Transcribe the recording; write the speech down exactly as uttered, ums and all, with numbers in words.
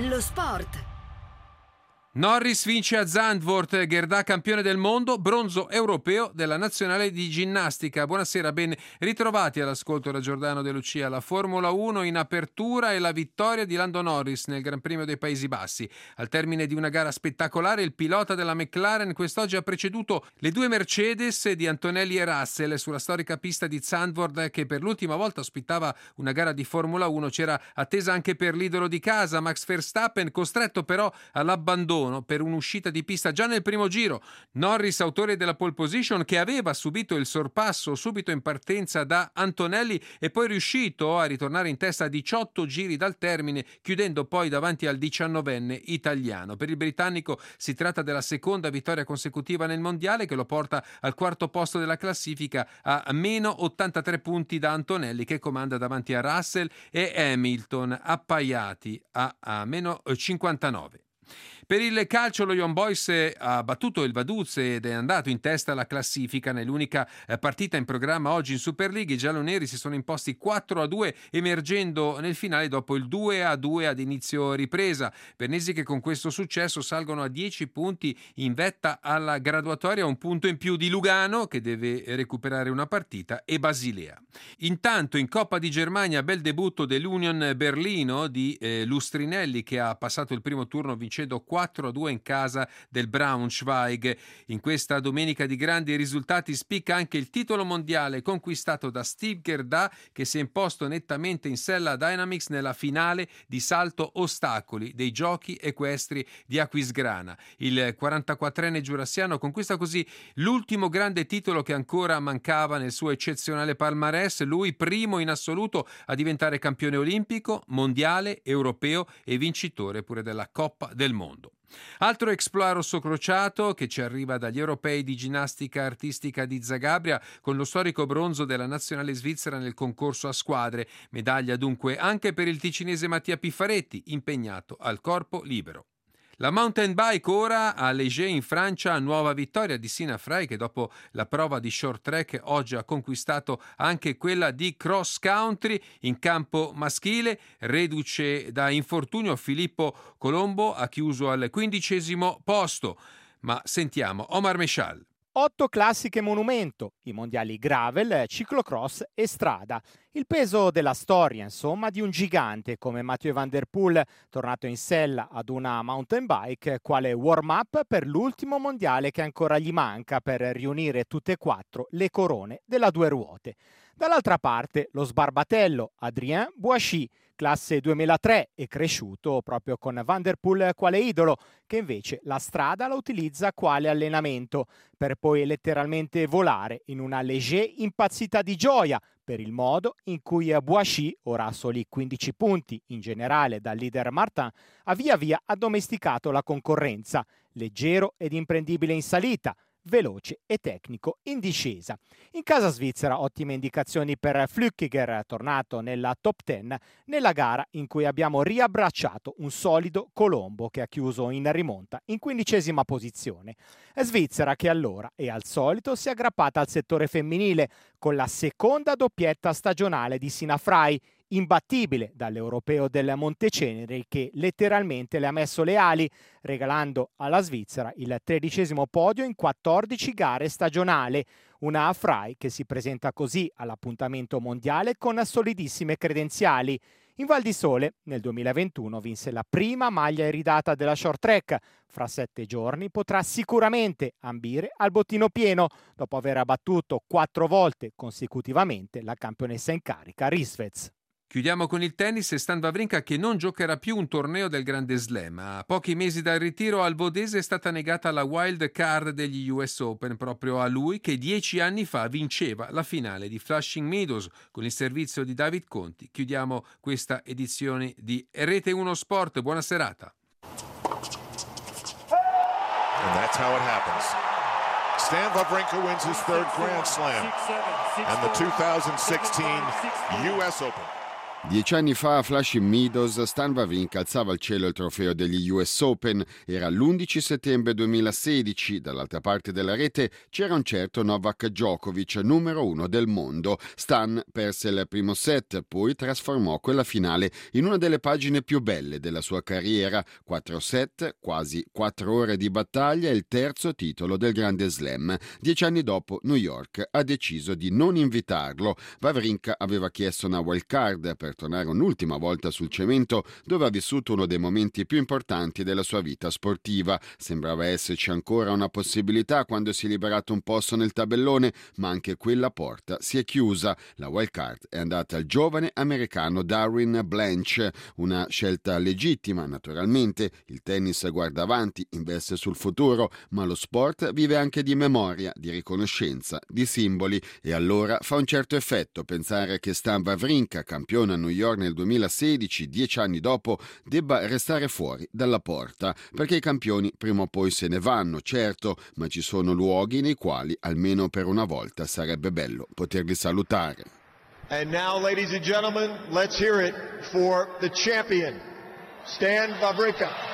Lo sport. Norris vince a Zandvoort, Gerdà campione del mondo, bronzo europeo della nazionale di ginnastica. Buonasera, ben ritrovati all'ascolto da Giordano De Lucia. La Formula uno in apertura e la vittoria di Lando Norris nel Gran Premio dei Paesi Bassi. Al termine di una gara spettacolare, il pilota della McLaren quest'oggi ha preceduto le due Mercedes di Antonelli e Russell sulla storica pista di Zandvoort, che per l'ultima volta ospitava una gara di Formula uno. C'era attesa anche per l'idolo di casa, Max Verstappen, costretto però all'abbandono per un'uscita di pista già nel primo giro. Norris, autore della pole position, che aveva subito il sorpasso subito in partenza da Antonelli, è poi riuscito a ritornare in testa a diciotto giri dal termine, chiudendo poi davanti al diciannovenne italiano. Per il britannico si tratta della seconda vittoria consecutiva nel mondiale, che lo porta al quarto posto della classifica a meno ottantatré punti da Antonelli, che comanda davanti a Russell e Hamilton, appaiati a, a meno cinquantanove. Per il calcio lo Young Boys ha battuto il Vaduz ed è andato in testa alla classifica. Nell'unica partita in programma oggi in Super League i gialloneri si sono imposti quattro a due, emergendo nel finale dopo il due a due ad inizio ripresa. Bernesi che con questo successo salgono a dieci punti in vetta alla graduatoria, un punto in più di Lugano che deve recuperare una partita e Basilea. Intanto in Coppa di Germania bel debutto dell'Union Berlino di eh, Lustrinelli, che ha passato il primo turno vincendo quattro a due in casa del Braunschweig. In questa domenica di grandi risultati spicca anche il titolo mondiale conquistato da Steve Gerdà, che si è imposto nettamente in sella Dynamics nella finale di salto ostacoli dei giochi equestri di Aquisgrana. Il quarantaquattrenne giurassiano conquista così l'ultimo grande titolo che ancora mancava nel suo eccezionale palmarès, lui primo in assoluto a diventare campione olimpico, mondiale, europeo e vincitore pure della Coppa del Mondo. Altro exploit rossocrociato che ci arriva dagli europei di ginnastica artistica di Zagabria, con lo storico bronzo della nazionale svizzera nel concorso a squadre. Medaglia dunque anche per il ticinese Mattia Piffaretti, impegnato al corpo libero. La mountain bike ora a Léger in Francia, nuova vittoria di Sina Frey, che dopo la prova di short track oggi ha conquistato anche quella di cross country. In campo maschile, reduce da infortunio, Filippo Colombo ha chiuso al quindicesimo posto. Ma sentiamo Omar Meshal. Otto classiche monumento, i mondiali gravel, ciclocross e strada. Il peso della storia, insomma, di un gigante come Mathieu van der Poel, tornato in sella ad una mountain bike, quale warm-up per l'ultimo mondiale che ancora gli manca per riunire tutte e quattro le corone della due ruote. Dall'altra parte lo sbarbatello Adrien Bouachy, classe duemilatré e cresciuto proprio con Van der Poel quale idolo, che invece la strada la utilizza quale allenamento, per poi letteralmente volare in una Léger impazzita di gioia per il modo in cui Bouachy, ora a soli quindici punti in generale dal leader Martin, ha via via addomesticato la concorrenza, leggero ed imprendibile in salita, veloce e tecnico in discesa. In casa svizzera ottime indicazioni per Flückiger, tornato nella top dieci nella gara in cui abbiamo riabbracciato un solido Colombo che ha chiuso in rimonta in quindicesima posizione. Svizzera che allora e al solito si è aggrappata al settore femminile con la seconda doppietta stagionale di Sina Frey, imbattibile dall'europeo del Monteceneri, che letteralmente le ha messo le ali, regalando alla Svizzera il tredicesimo podio in quattordici gare stagionali. Una Frey che si presenta così all'appuntamento mondiale con solidissime credenziali. In Val di Sole nel duemilaventuno vinse la prima maglia iridata della short track. Fra sette giorni potrà sicuramente ambire al bottino pieno dopo aver abbattuto quattro volte consecutivamente la campionessa in carica Risvez. Chiudiamo con il tennis e Stan Wawrinka che non giocherà più un torneo del Grande Slam. A pochi mesi dal ritiro al Vodese è stata negata la wild card degli U S Open proprio a lui che dieci anni fa vinceva la finale di Flushing Meadows con il servizio di David Conti. Chiudiamo questa edizione di Rete uno Sport. Buona serata. And that's how it happens. Stan Wawrinka wins his third Grand Slam and the two thousand sixteen U S Open. Dieci anni fa a Flushing Meadows Stan Wawrinka alzava al cielo il trofeo degli U S Open. Era l'undici settembre duemilasedici. Dall'altra parte della rete c'era un certo Novak Djokovic, numero uno del mondo. Stan perse il primo set, poi trasformò quella finale in una delle pagine più belle della sua carriera. Quattro set, quasi quattro ore di battaglia e il terzo titolo del Grande Slam. Dieci anni dopo New York ha deciso di non invitarlo. Wawrinka aveva chiesto una wild card per tornare un'ultima volta sul cemento, dove ha vissuto uno dei momenti più importanti della sua vita sportiva. Sembrava esserci ancora una possibilità quando si è liberato un posto nel tabellone, ma anche quella porta si è chiusa. La wild card è andata al giovane americano Darren Blanche, una scelta legittima naturalmente. Il tennis guarda avanti, investe sul futuro, ma lo sport vive anche di memoria, di riconoscenza, di simboli, e allora fa un certo effetto pensare che Stan Wawrinka, campione a New York nel duemilasedici, dieci anni dopo, debba restare fuori dalla porta, perché i campioni prima o poi se ne vanno, certo, ma ci sono luoghi nei quali almeno per una volta sarebbe bello poterli salutare. And now, ladies and gentlemen, let's hear it for the champion, Stan Wawrinka.